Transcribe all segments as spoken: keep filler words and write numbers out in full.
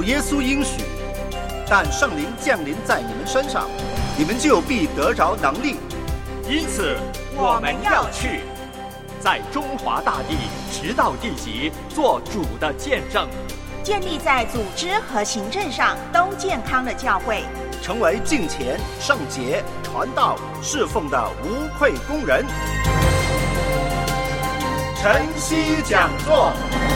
耶稣应许，但圣灵降临在你们身上，你们就必得着能力。 因此我们要去，在中华大地直到地极做主的见证， 建立在组织和行政上都健康的教会， 成为敬虔、圣洁、传道、侍奉的无愧工人。晨曦讲座。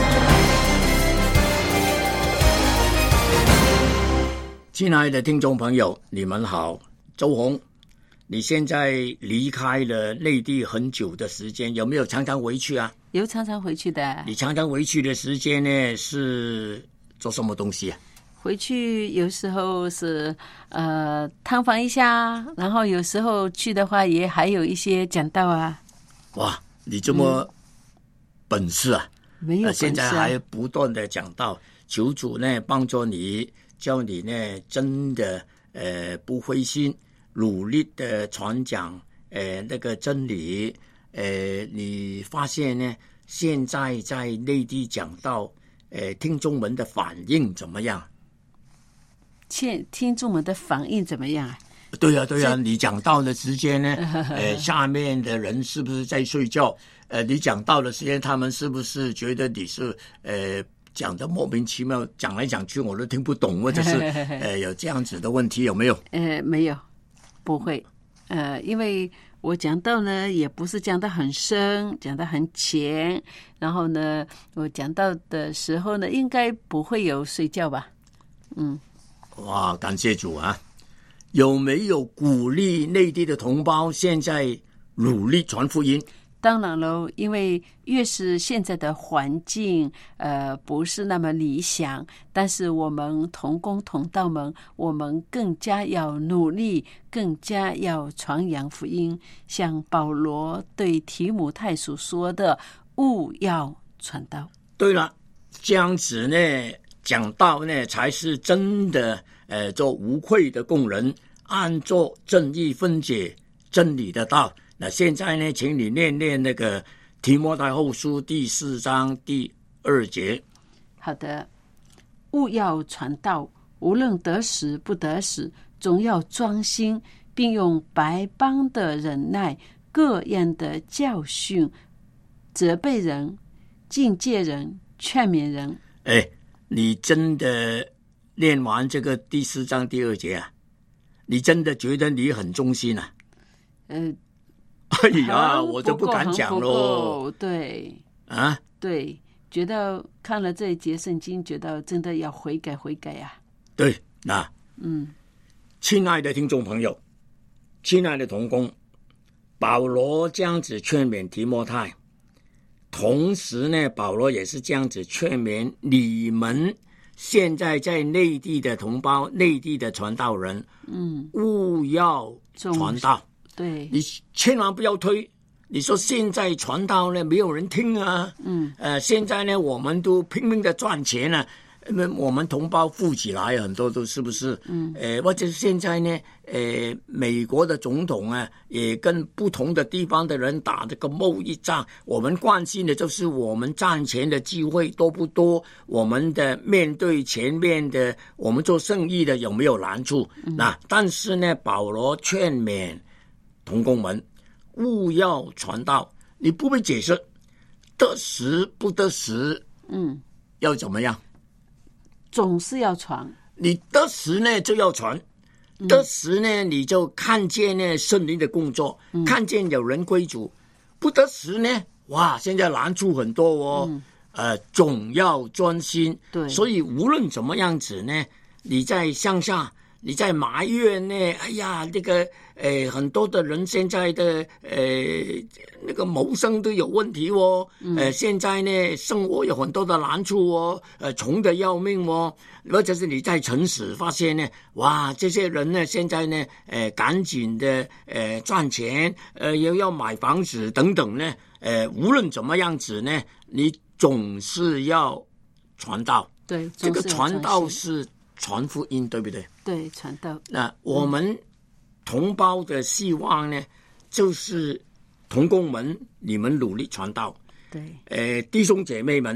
亲爱的听众朋友，你们好，周红，你现在离开了内地很久的时间，有没有常常回去啊？ 有常常回去的。 你常常回去的时间呢，是做什么东西啊？ 回去有时候是呃探访一下，然后有时候去的话也还有一些讲道啊。 哇，你这么本事啊！ 嗯、没有本事、啊呃，现在还不断的讲道，求主呢帮助你，叫你呢真的呃不灰心，努力的传讲呃那个真理。呃，你发现呢，现在在内地讲道，呃，听众们的反应怎么样？ 听听众们的反应怎么样啊？ 对呀、啊，对呀、啊，你讲道的时间呢，呃，下面的人是不是在睡觉？呃，你讲道的时间，他们是不是觉得你是呃讲的莫名其妙，讲来讲去我都听不懂，或者是呃有这样子的问题有没有？ 呃，没有，不会，呃，因为我讲道呢，也不是讲得很深，讲得很浅，然后呢，我讲道的时候呢，应该不会有睡觉吧？嗯， 哇，感谢主啊！有没有鼓励内地的同胞现在努力传福音？ 当然喽，因为越是现在的环境呃不是那么理想，但是我们同工同道们，我们更加要努力，更加要传扬福音，像保罗对提摩太所说的，务要传道。 对了，这样子呢讲道呢才是真的呃做无愧的工人，按做正义分解真理的道。那现在呢，请你念念那个提摩太后书第四章第二节。 好的，务要传道，无论得时不得时，总要专心，并用百般的忍耐，各样的教训，责备人，警戒人，劝勉人。 哎，你真的念完这个第四章第二节啊？你真的觉得你很忠心啊？ 呃。 哎呀，我就不敢讲喽。 对啊， 对，觉得看了这一节圣经，觉得真的要悔改悔改啊。 对，那嗯， 亲爱的听众朋友，亲爱的同工，保罗这样子劝勉提摩太，同时呢，保罗也是这样子劝勉你们现在在内地的同胞、内地的传道人， 嗯， 务要传道。 对， 你千万不要推。你说现在传道呢，没有人听啊。 嗯， 呃，现在呢，我们都拼命的赚钱啊，我们同胞富起来很多都是不是？ 嗯， 呃，或者现在呢，呃，美国的总统啊，也跟不同的地方的人打这个贸易战。我们关心的就是我们赚钱的机会多不多，我们的面对前面的我们做生意的有没有难处？ 嗯、 那但是呢，保罗劝勉同工们，务要传道，你不必解释得时不得时， 嗯， 要怎么样？ 总是要传。 你得时呢就要传， 嗯、 得时呢你就看见呢圣灵的工作， 嗯、 看见有人归主。不得时呢，哇，现在难处很多哦， 嗯、 呃，总要专心。 对， 所以无论怎么样子呢，你在乡下。你在埋怨呢？哎呀，这个呃，很多的人现在的呃那个谋生都有问题哦。 嗯、 呃，现在呢，生活有很多的难处哦，呃，穷得要命哦。或者是你在城市发现呢，哇，这些人呢，现在呢，呃，赶紧的呃赚钱，呃，又要买房子等等呢，呃，无论怎么样子呢，你总是要传道。 对， 这个传道是传福音，对不对？ 对，传道。 那我们同胞的希望呢，就是同工们，你们努力传道。 对， 呃，弟兄姐妹们，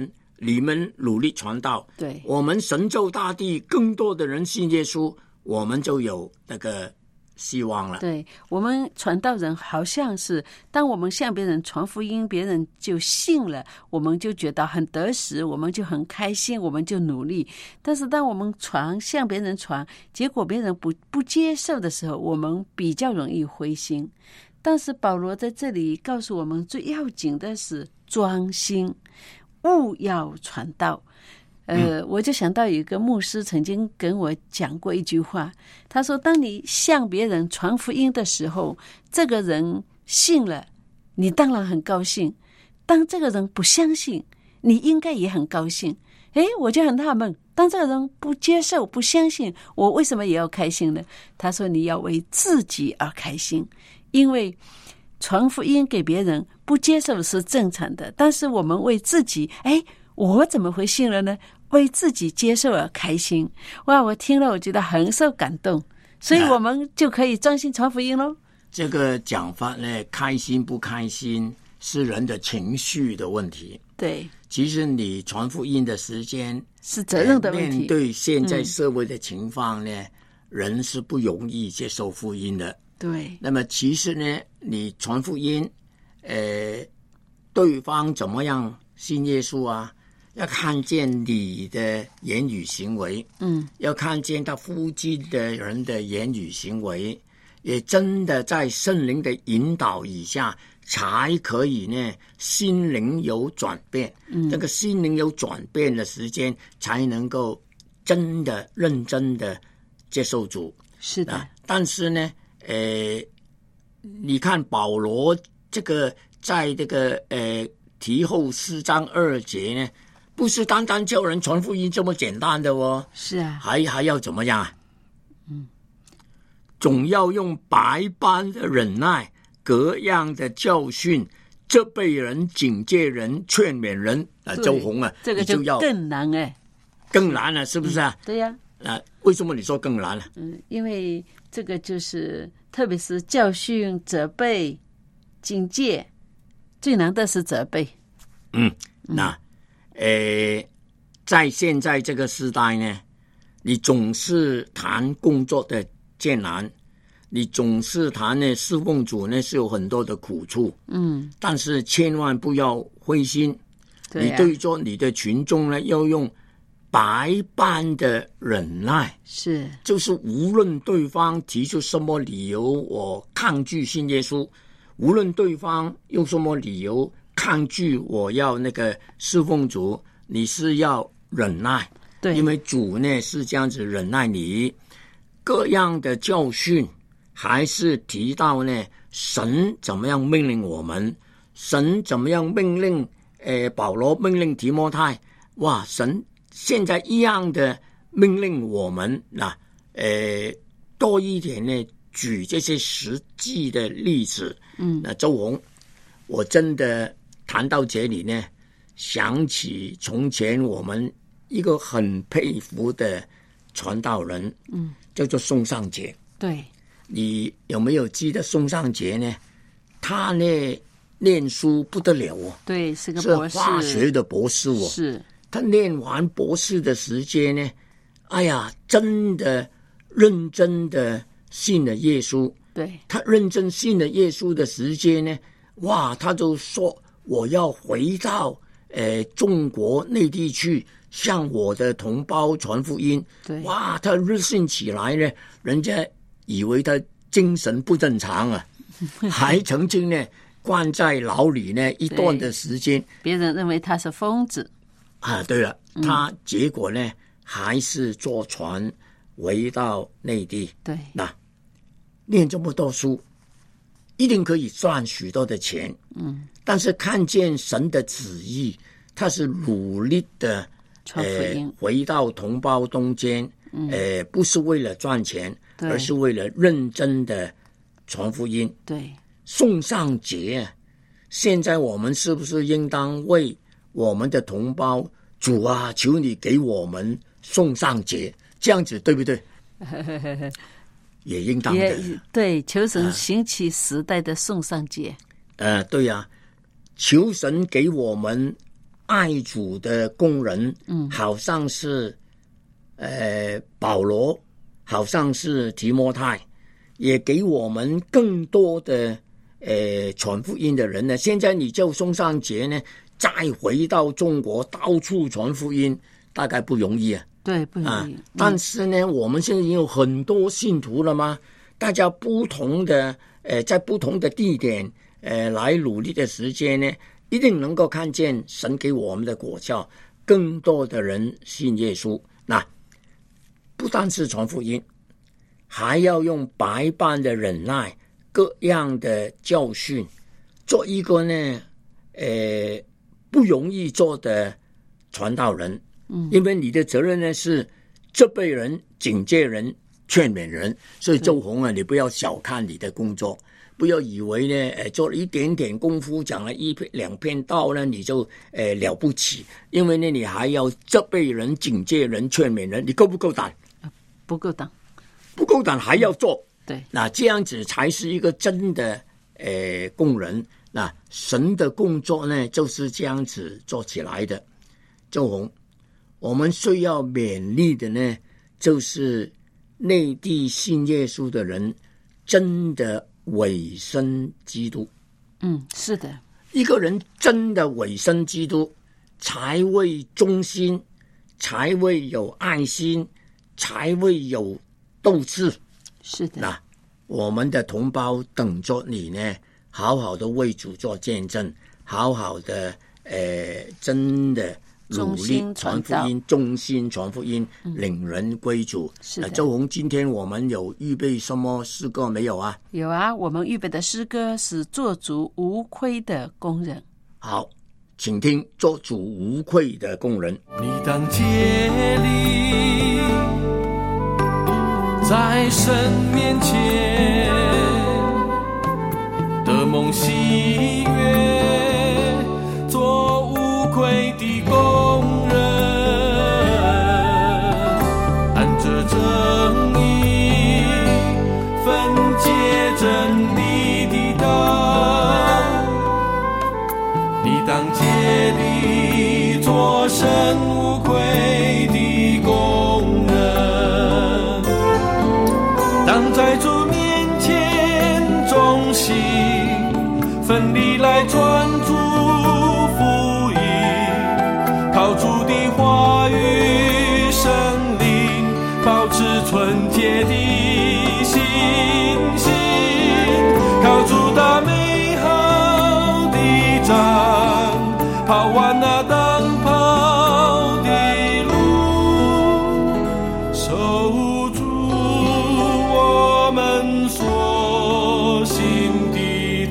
你们努力传道， 对， 我们神州大地更多的人信耶稣，我们就有那个希望了。 对，我们传道人好像是当我们向别人传福音，别人就信了，我们就觉得很得时，我们就很开心，我们就努力。但是当我们传向别人传，结果别人不不接受的时候，我们比较容易灰心。但是保罗在这里告诉我们，最要紧的是专心，务要传道。呃，我就想到有一个牧师曾经跟我讲过一句话，他说当你向别人传福音的时候，这个人信了，你当然很高兴，当这个人不相信，你应该也很高兴。诶，我就很纳闷，当这个人不接受不相信，我为什么也要开心呢？他说你要为自己而开心，因为传福音给别人不接受是正常的，但是我们为自己，诶，我怎么会信了呢？为自己接受而开心。哇，我听了我觉得很受感动，所以我们就可以专心传福音咯。 这个讲法呢，开心不开心是人的情绪的问题。 对， 其实你传福音的时间是责任的问题。 面对现在社会的情况呢、嗯、人是不容易接受福音的。 对， 那么其实呢，你传福音呃，对方怎么样信耶稣啊，要看见你的言语行为，嗯，要看见他附近的人的言语行为，也真的在圣灵的引导以下，才可以呢心灵有转变。嗯，这个心灵有转变的时间，才能够真的认真的接受主。 是的， 啊、但是呢，呃，你看保罗这个在这个呃提后四章二节呢，不是单单叫人传福音这么简单的哦。 是啊， 还还要怎么样啊？嗯，总要用百般的忍耐，各样的教训，责备人、警戒人、劝勉人。啊，周红啊， 这个就要更难哎， 更难了，是不是啊？ 嗯、对呀、 啊。啊，为什么你说更难了？ 嗯，因为这个就是特别是教训、责备、警戒，最难的是责备。 嗯，那呃，在现在这个时代呢，你总是谈工作的艰难，你总是谈呢侍奉主呢是有很多的苦处，嗯，但是千万不要灰心，对、啊、你对着你的群众呢要用百般的忍耐， 是， 就是无论对方提出什么理由我抗拒信耶稣，无论对方用什么理由抗拒我要那个侍奉主，你是要忍耐，对，因为主呢是这样子忍耐你。各样的教训还是提到呢神怎么样命令我们，神怎么样命令呃保罗命令提摩太，哇，神现在一样的命令我们啊，呃，多一点呢，举这些实际的例子。嗯，那周红，我真的谈到这里呢，想起从前我们一个很佩服的传道人，嗯，叫做宋尚节。 对， 你有没有记得宋尚节呢？他呢念书不得了哦， 对，是个博士， 是化学的博士哦， 是。 他念完博士的时间呢，哎呀，真的认真的信了耶稣。 对， 他认真信了耶稣的时间呢，哇，他就说我要回到呃中国内地去向我的同胞传福音。 对， 哇，他热心起来呢，人家以为他精神不正常啊，还曾经呢关在牢里呢一段的时间， 别人认为他是疯子。 啊，对了，他结果呢、嗯、还是坐船回到内地。 对， 那念这么多书，一定可以赚许多的钱。嗯，但是看见神的旨意，他是努力的传福音、 呃，回到同胞中间，嗯、呃，不是为了赚钱，而是为了认真的传福音。 对， 宋尚节，现在我们是不是应当为我们的同胞，主啊，求你给我们宋尚节，这样子对不对？也应当的， 对，求神兴起时代的宋尚节。 呃，对呀、啊，求神给我们爱主的工人，嗯，好像是呃保罗，好像是提摩太，也给我们更多的呃传福音的人呢。现在你就宋尚节呢，再回到中国到处传福音，大概不容易啊。 对，不容易。 啊嗯、但是呢，我们现在已经有很多信徒了嘛，大家不同的呃，在不同的地点呃来努力的时间呢，一定能够看见神给我们的果效，更多的人信耶稣。那不单是传福音，还要用百般的忍耐，各样的教训，做一个呢，呃，不容易做的传道人。嗯，因为你的责任呢是责备人、警戒人、劝勉人，所以周红啊，你不要小看你的工作，不要以为呢，呃，做了一点点功夫，讲了一篇两篇道呢，你就呃了不起。因为呢，你还要责备人、警戒人、劝勉人，你够不够胆？ 不够胆， 不够胆还要做。 对， 那这样子才是一个真的呃工人。那神的工作呢，就是这样子做起来的。周红，我们需要勉励的呢，就是内地信耶稣的人真的委身基督。 嗯，是的， 一个人真的委身基督，才会忠心，才会有爱心，才会有斗志。 是的， 那我们的同胞等着你呢，好好的为主做见证，好好的呃，真的努力传福音，忠心传福音，嗯、领人归主。是的，周红，今天我们有预备什么诗歌没有啊？ 有啊，我们预备的诗歌是做主无愧的工人。 好，请听做主无愧的工人。 你当竭力在神面前的梦喜悦，做无愧的工人，按着正义分解真理的道。你当竭力做神无愧的工人，当在主面前忠心奋力来传主福音，靠主的话语圣灵保持纯洁的信心，靠主打美好的仗，跑完那当跑的路，守住我们所信的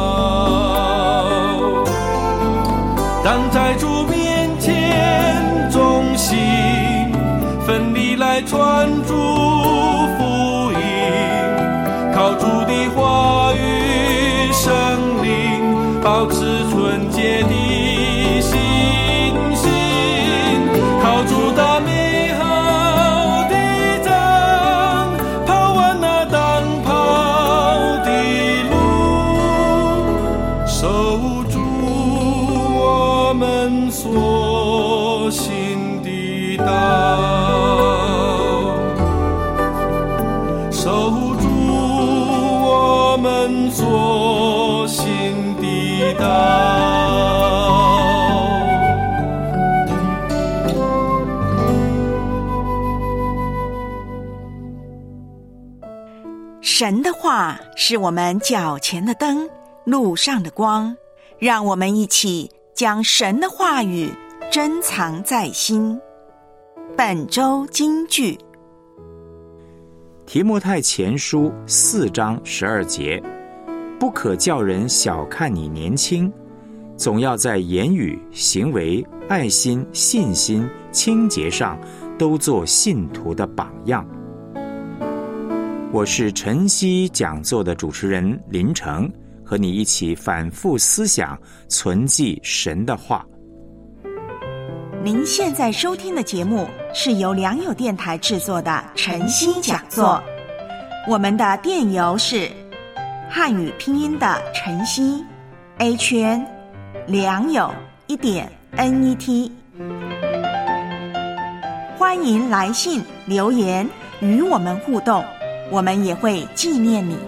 道。当在主面前忠心奋力来传主福音，靠主的话语圣灵保持纯洁的信心，靠主打美好的仗，跑完那当跑的路，守住我们所信的道，守住我们所信的道。 神的话是我们脚前的灯，路上的光，让我们一起将神的话语珍藏在心。本周金句， 提摩太前书四章十二节，不可叫人小看你年轻，总要在言语、行为、爱心、信心、清洁上都做信徒的榜样。我是晨曦讲座的主持人林成，和你一起反复思想，存记神的话。 您现在收听的节目是由良友电台制作的晨曦讲座，我们的电邮是汉语拼音的晨曦 A 圈良友一点 N E T。欢迎来信留言与我们互动，我们也会纪念你。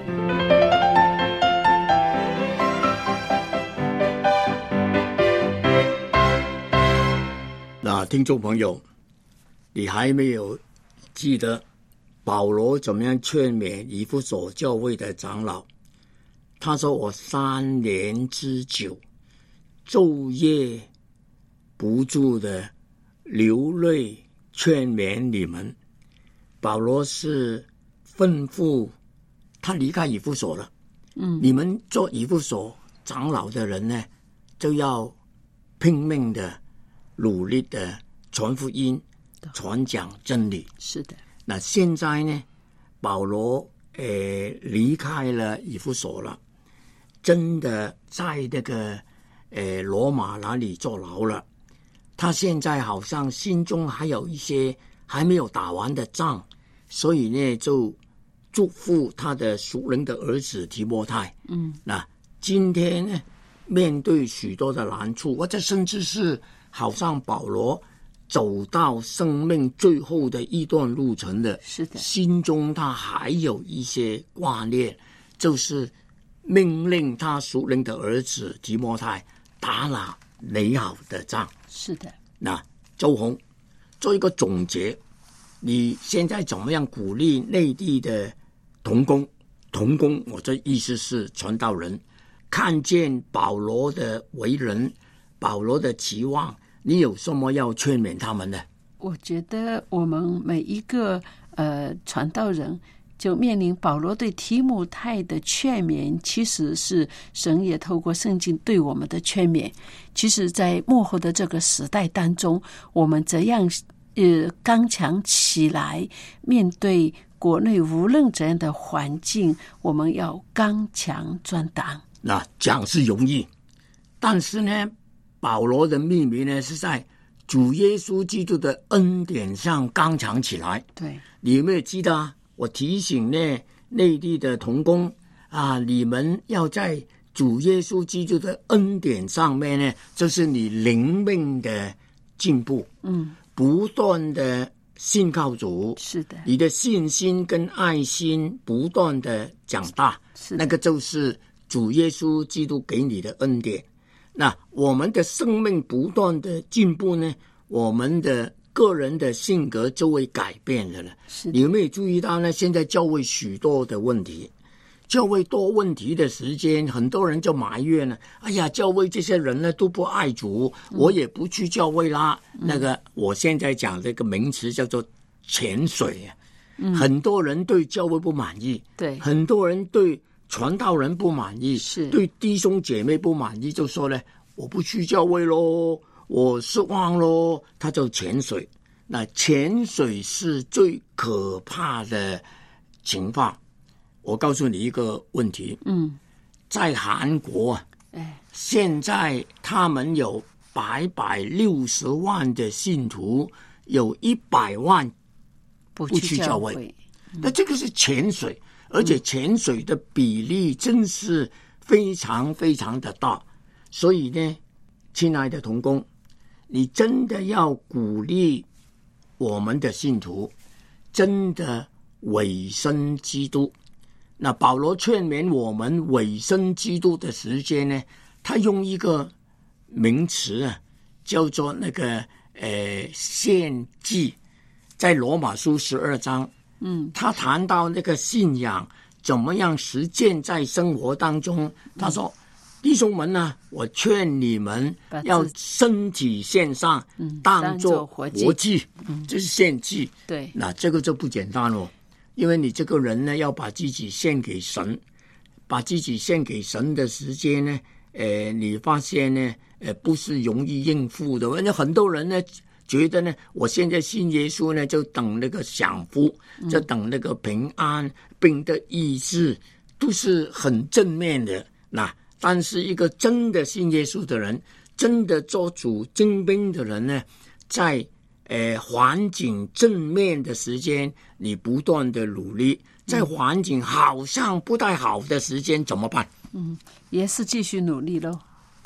那听众朋友，你还没有记得保罗怎么样劝勉以弗所教会的长老？他说：“我三年之久，昼夜不住的流泪劝勉你们。”保罗是吩咐他离开以弗所了。嗯，你们做以弗所长老的人呢，就要拼命的、努力的传福音、传讲真理。 是的。 那现在呢，保罗呃离开了以弗所了，真的在那个呃罗马那里坐牢了。他现在好像心中还有一些还没有打完的仗，所以呢，就祝福他的属灵的儿子提摩太。嗯，那今天呢，面对许多的难处，或者甚至是好像保罗走到生命最后的一段路程的， 是的， 心中他还有一些挂念，就是命令他属灵的儿子提摩太打那美好的仗。 是的。 那周红做一个总结，你现在怎么样鼓励内地的同工？同工，我的意思是传道人，看见保罗的为人，保罗的期望，你有什么要劝勉他们呢？ 我觉得我们每一个呃传道人，就面临保罗对提摩太的劝勉，其实是神也透过圣经对我们的劝勉。其实在末后的这个时代当中，我们怎样呃刚强起来，面对国内无论怎样的环境，我们要刚强壮胆。 那讲是容易，但是呢，保罗的秘密呢是在主耶稣基督的恩典上刚强起来。 对， 你有没有记得啊？我提醒呢内地的同工啊，你们要在主耶稣基督的恩典上面呢，就是你灵命的进步，嗯，不断的信靠主， 是的， 你的信心跟爱心不断的长大， 是那个就是主耶稣基督给你的恩典。那我们的生命不断的进步呢，我们的个人的性格就会改变了了。你有没有注意到呢？现在教会许多的问题，教会多问题的时间，很多人就埋怨了。哎呀，教会这些人呢都不爱主，我也不去教会啦。嗯、那个我现在讲这个名词叫做潜水啊。嗯、很多人对教会不满意， 对， 很多人对传道人不满意， 是对弟兄姐妹不满意，就说呢，我不去教会咯，我失望咯，他就潜水。那潜水是最可怕的情况。我告诉你一个问题，嗯，在韩国啊，哎，现在他们有百百六十万的信徒，有一百万不去教会，嗯、那这个是潜水，而且潜水的比例真是非常非常的大。所以呢，亲爱的同工，你真的要鼓励我们的信徒真的委身基督。那保罗劝勉我们委身基督的时间呢，他用一个名词啊，叫做那个呃献祭，在罗马书十二章，嗯，他谈到那个信仰怎么样实践在生活当中，他说。嗯弟兄们呢，我劝你们要身体献上，嗯、当作活祭，嗯、这是献祭。 对， 那这个就不简单哦，因为你这个人呢，要把自己献给神，把自己献给神的时间呢，呃，你发现呢，呃，不是容易应付的。那很多人呢，觉得呢，我现在信耶稣呢，就等那个享福，嗯、就等那个平安、病的医治，都是很正面的。那但是一个真的信耶稣的人，真的做主精兵的人呢，在呃环境正面的时间，你不断的努力；在环境好像不太好的时间怎么办？ 嗯，也是继续努力咯。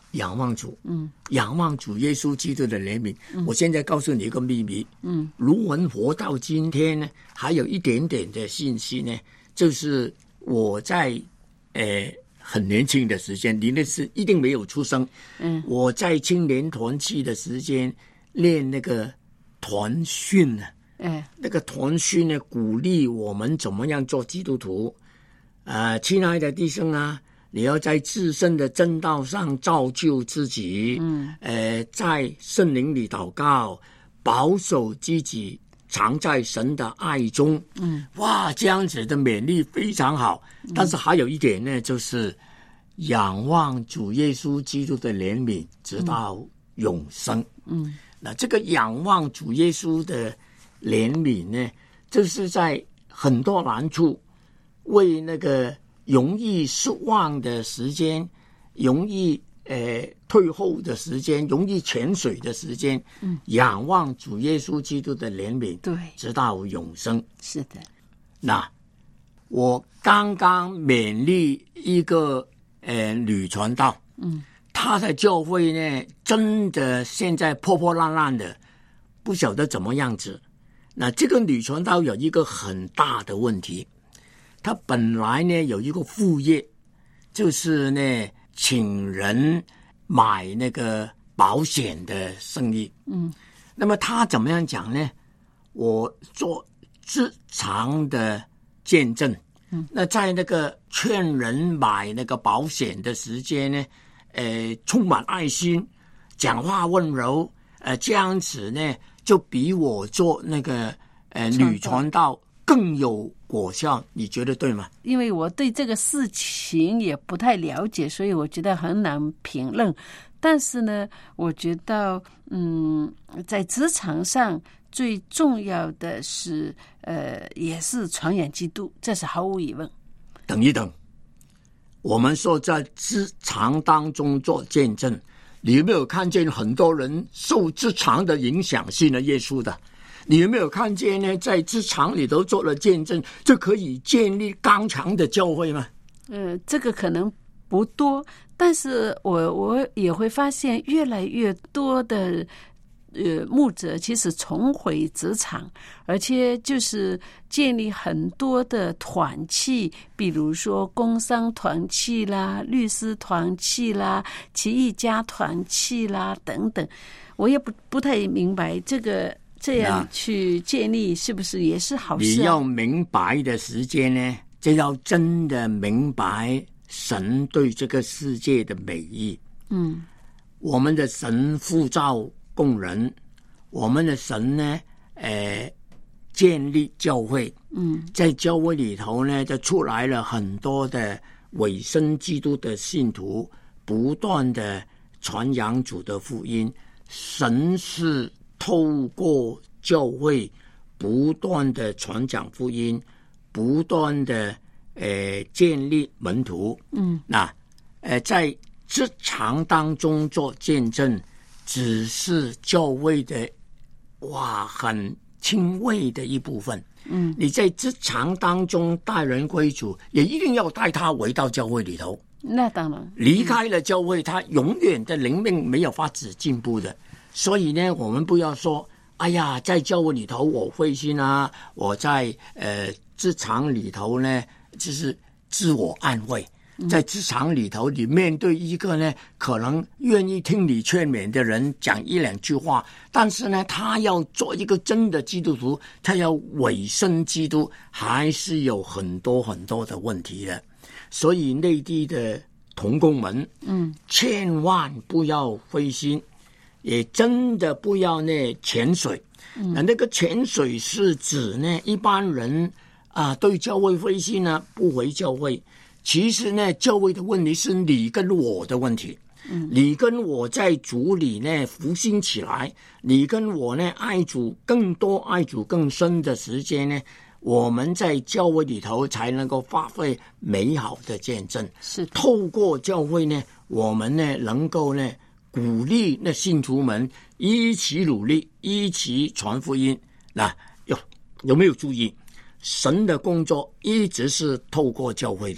仰望主， 嗯， 仰望主耶稣基督的怜悯。 嗯、 我现在告诉你一个秘密， 嗯， 如我们活到今天呢，还有一点点的信息呢，就是我在呃很年轻的时间，你那是一定没有出生， 嗯， 我在青年团契的时间练那个团训呢， 哎， 那个团训呢，鼓励我们怎么样做基督徒。呃，亲爱的弟兄啊，你要在自身的正道上造就自己， 嗯， 呃，在圣灵里祷告，保守自己，常在神的爱中， 嗯， 哇，这样子的勉励非常好。但是还有一点呢，就是仰望主耶稣基督的怜悯，直到永生。 嗯， 那这个仰望主耶稣的怜悯呢，就是在很多难处。为那个容易失望的时间，容易呃退后的时间，容易潜水的时间， 嗯， 仰望主耶稣基督的怜悯， 对， 直到永生。 是的。 那我刚刚勉励一个呃女传道， 嗯， 她的教会呢，真的现在破破烂烂的，不晓得怎么样子。那这个女传道有一个很大的问题。他本来呢有一个副业，就是呢请人买那个保险的生意。 嗯， 那么他怎么样讲呢？我做职场的见证。 嗯， 那在那个劝人买那个保险的时间呢，呃，充满爱心，讲话温柔，呃，这样子呢就比我做那个呃女传道更有果效，你觉得对吗？ 因为我对这个事情也不太了解，所以我觉得很难评论。但是呢，我觉得，嗯，在职场上最重要的是，呃，也是传扬基督，这是毫无疑问。 等一等，我们说在职场当中做见证，你有没有看见很多人受职场的影响信了耶稣的？你有没有看见呢？在职场里头做了见证，这可以建立刚强的教会吗？ 呃，这个可能不多，但是我我也会发现越来越多的呃牧者其实重回职场，而且就是建立很多的团契，比如说工商团契啦、律师团契啦、奇异家团契啦等等。我也不不太明白这个。这样去建立是不是也是好事啊？ 你要明白的时间呢，就要真的明白神对这个世界的美意。 嗯， 我们的神呼召工人，我们的神呢，呃，建立教会。 嗯， 在教会里头呢，就出来了很多的委身基督的信徒，不断的传扬主的福音。神是透过教会不断的传讲福音，不断的呃建立门徒。 嗯， 那呃在职场当中做见证，只是教会的哇很轻微的一部分。 嗯， 你在职场当中带人归主，也一定要带他回到教会里头。 那当然， 离开了教会，他永远的灵命没有法子进步的。所以呢，我们不要说，哎呀，在教会里头我灰心啊，我在呃职场里头呢，就是自我安慰。在职场里头，你面对一个呢，可能愿意听你劝勉的人讲一两句话，但是呢，他要做一个真的基督徒，他要委身基督，还是有很多很多的问题的。所以内地的同工们， 嗯， 千万不要灰心。也真的不要呢潜水，嗯，那个潜水是指呢一般人啊对教会灰心呢不回教会，其实呢教会的问题是你跟我的问题，嗯，你跟我在主里呢复兴起来，你跟我呢爱主更多爱主更深的时间呢，我们在教会里头才能够发挥美好的见证。 是透过教会呢，我们呢能够呢鼓励那信徒们一起努力，一起传福音。那有有没有注意，神的工作一直是透过教会的。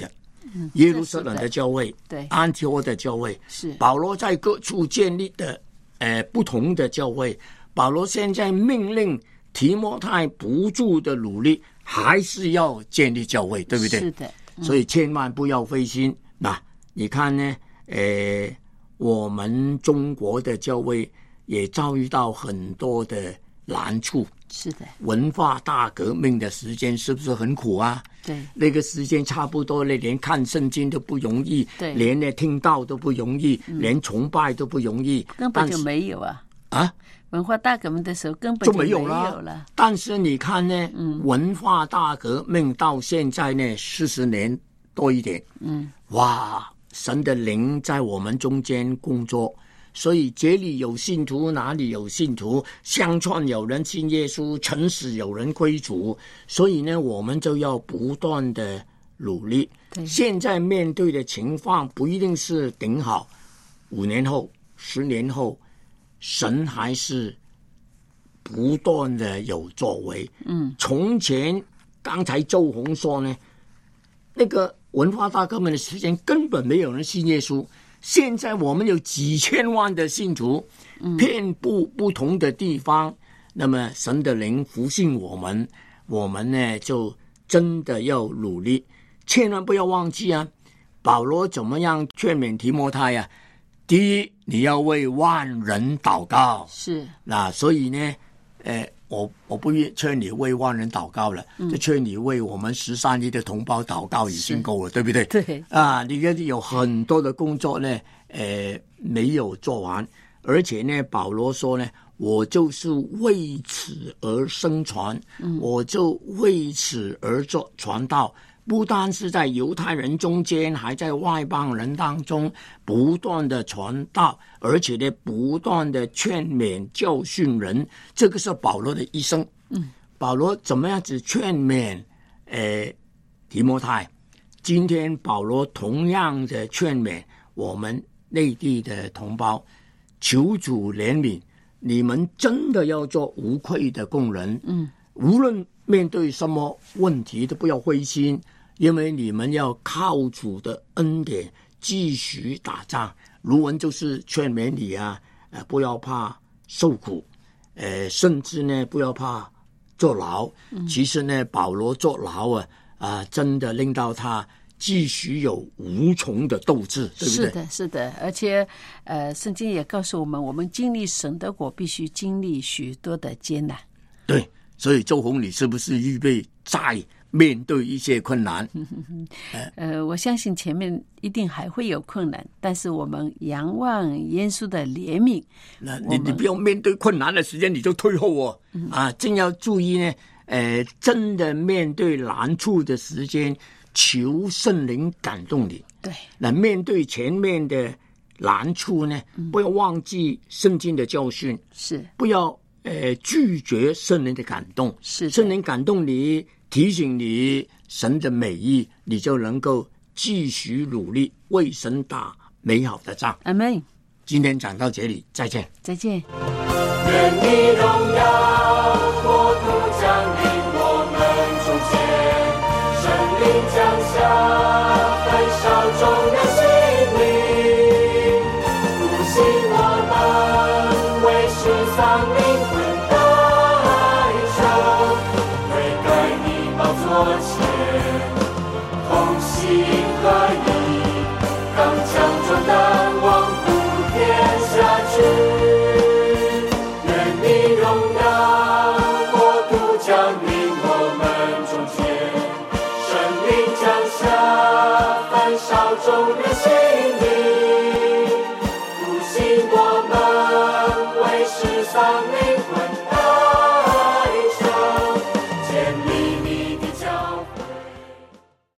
耶路撒冷的教会， 对， 安提阿的教会， 是保罗在各处建立的呃不同的教会。保罗现在命令提摩太不住的努力，还是要建立教会，对不对？ 是的， 嗯、所以千万不要灰心。那你看呢？呃，我们中国的教会也遭遇到很多的难处。 是的， 文化大革命的时间是不是很苦啊？ 对， 那个时间差不多了，连看圣经都不容易， 对， 连呢听道都不容易，嗯、连崇拜都不容易， 根本就没有啊！ 啊， 文化大革命的时候根本就没有了。 了。 但是你看呢，嗯、文化大革命到现在呢，四十年多一点，嗯，哇，神的灵在我们中间工作。所以这里有信徒，哪里有信徒，相传有人信耶稣，诚实有人归主。所以呢，我们就要不断的努力。现在面对的情况不一定是顶好，五年后、十年后，神还是不断的有作为。嗯，从前刚才周红说呢，那个文化大革命的时间根本没有人信耶稣。现在我们有几千万的信徒，遍布不同的地方。那么神的灵福信我们，我们呢就真的要努力，千万不要忘记啊！保罗怎么样劝勉提摩太啊？第一，你要为万人祷告。 是。那所以呢，呃，我我不劝你为万人祷告了，嗯、就劝你为我们十三亿的同胞祷告已经够了，对不对？ 对。 啊，你有很多的工作呢，呃，没有做完，而且呢，保罗说呢，我就是为此而生传，嗯、我就为此而做传道。不单是在犹太人中间，还在外邦人当中不断的传道，而且呢，不断的劝勉教训人，这个是保罗的一生。嗯，保罗怎么样子劝勉呃提摩太？今天保罗同样的劝勉我们内地的同胞，求主怜悯，你们真的要做无愧的工人。嗯，无论面对什么问题都不要灰心，因为你们要靠主的恩典继续打仗。卢文就是劝勉你啊，呃，不要怕受苦，呃，甚至呢不要怕坐牢。嗯、其实呢，保罗坐牢啊，啊、呃，真的令到他继续有无穷的斗志，对不对？ 是的，是的，而且呃，圣经也告诉我们，我们经历神的国，必须经历许多的艰难。 对。所以周红，你是不是预备再面对一些困难？ 呃，我相信前面一定还会有困难，但是我们仰望耶稣的怜悯。 那你你不要面对困难的时间你就退后哦，嗯、啊，真要注意呢。呃，真的面对难处的时间，求圣灵感动你。 对， 那面对前面的难处呢，嗯、不要忘记圣经的教训， 是不要。呃，拒绝圣灵的感动， 是圣灵感动你，提醒你神的美意，你就能够继续努力为神打美好的仗。 阿们。 今天讲到这里，再见。 再见。 愿你荣耀国度降临我们中间，圣灵降下，焚烧众人心灵，复兴我们为世丧灵。我前同心合一，刚强壮胆，望普天下去。愿你荣耀国度降临我们中间，圣灵降下，焚烧众人心。